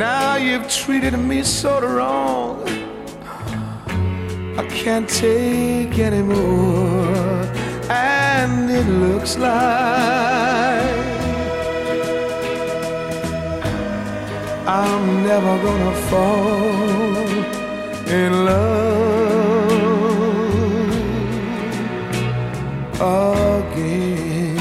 Now you've treated me so wrong, I can't take anymore. And it looks like I'm never gonna fall in love again.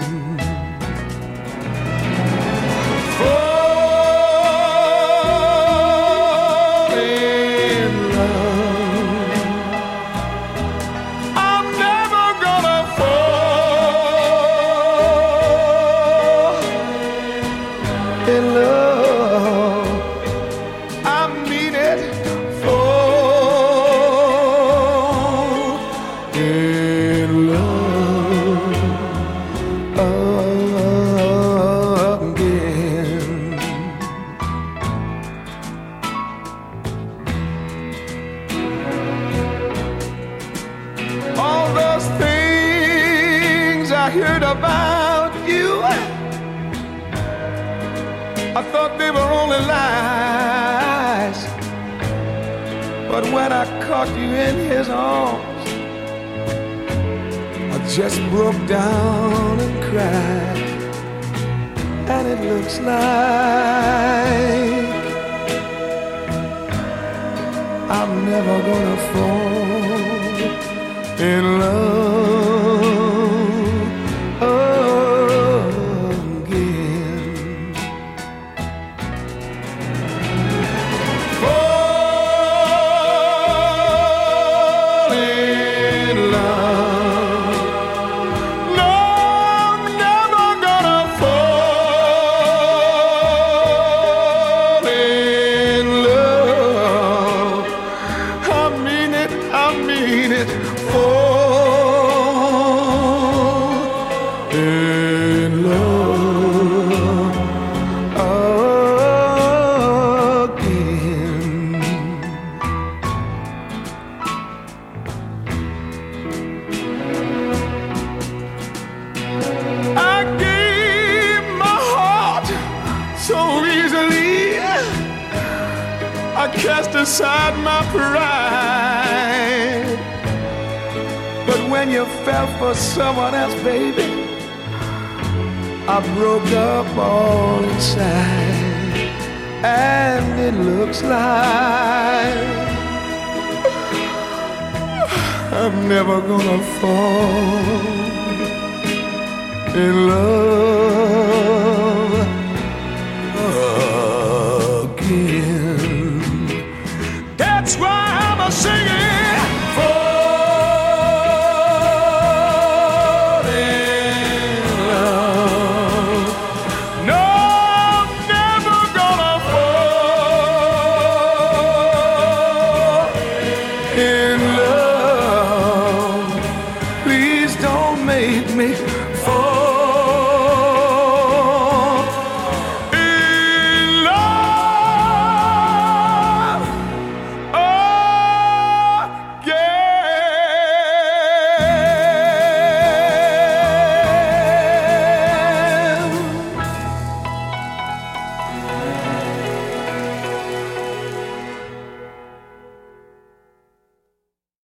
In love, I mean it. Fall in love again. All those things I heard about you, I thought they were only lies. But when I caught you in his arms, I just broke down and cried. And it looks like I'm never gonna fall in love again. Fall in love. No, I'm never gonna fall in love. I mean it, I mean it. Fall in love again. I gave my heart so easily, I cast aside my pride. But when you fell for someone else, baby, I broke up all inside. And it looks like I'm never gonna fall in love again. That's why I'm a singing. Fall in love. No, I'm never gonna fall in love. Please don't make me